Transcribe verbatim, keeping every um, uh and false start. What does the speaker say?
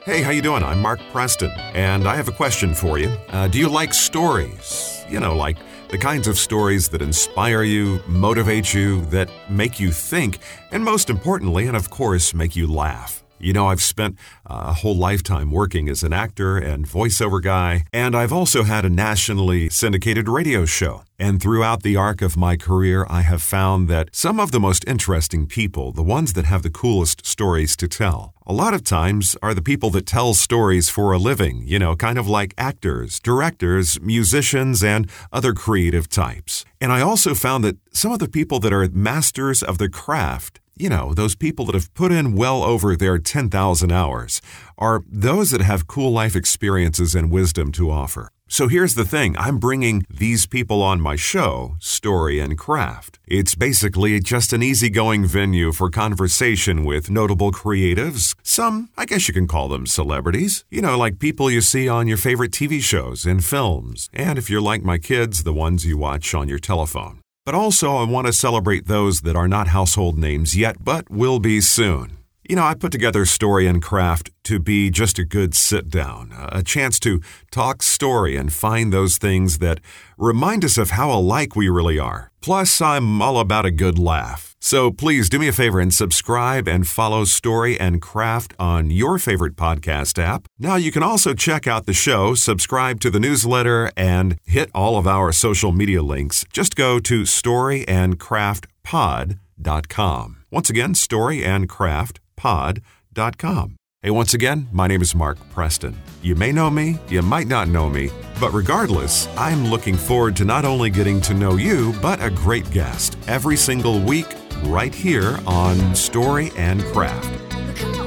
Hey, how you doing? I'm Mark Preston, and I have a question for you. Uh, do you like stories? You know, like the kinds of stories that inspire you, motivate you, that make you think, and most importantly, and of course, make you laugh. You know, I've spent a whole lifetime working as an actor and voiceover guy, and I've also had a nationally syndicated radio show. And throughout the arc of my career, I have found that some of the most interesting people, the ones that have the coolest stories to tell, a lot of times are the people that tell stories for a living, you know, kind of like actors, directors, musicians, and other creative types. And I also found that some of the people that are masters of the craft, you know, those people that have put in well over their ten thousand hours, are those that have cool life experiences and wisdom to offer. So here's the thing, I'm bringing these people on my show, Story and Craft. It's basically just an easygoing venue for conversation with notable creatives. Some, I guess you can call them celebrities. You know, like people you see on your favorite T V shows and films. And if you're like my kids, the ones you watch on your telephone. But also, I want to celebrate those that are not household names yet, but will be soon. You know, I put together Story and Craft to be just a good sit-down, a chance to talk story and find those things that remind us of how alike we really are. Plus, I'm all about a good laugh. So please do me a favor and subscribe and follow Story and Craft on your favorite podcast app. Now, you can also check out the show, subscribe to the newsletter, and hit all of our social media links. Just go to story and craft pod dot com. Once again, story and craft pod dot com. Hey, once again, my name is Mark Preston. You may know me, you might not know me, but regardless, I'm looking forward to not only getting to know you, but a great guest every single week right here on Story and Craft.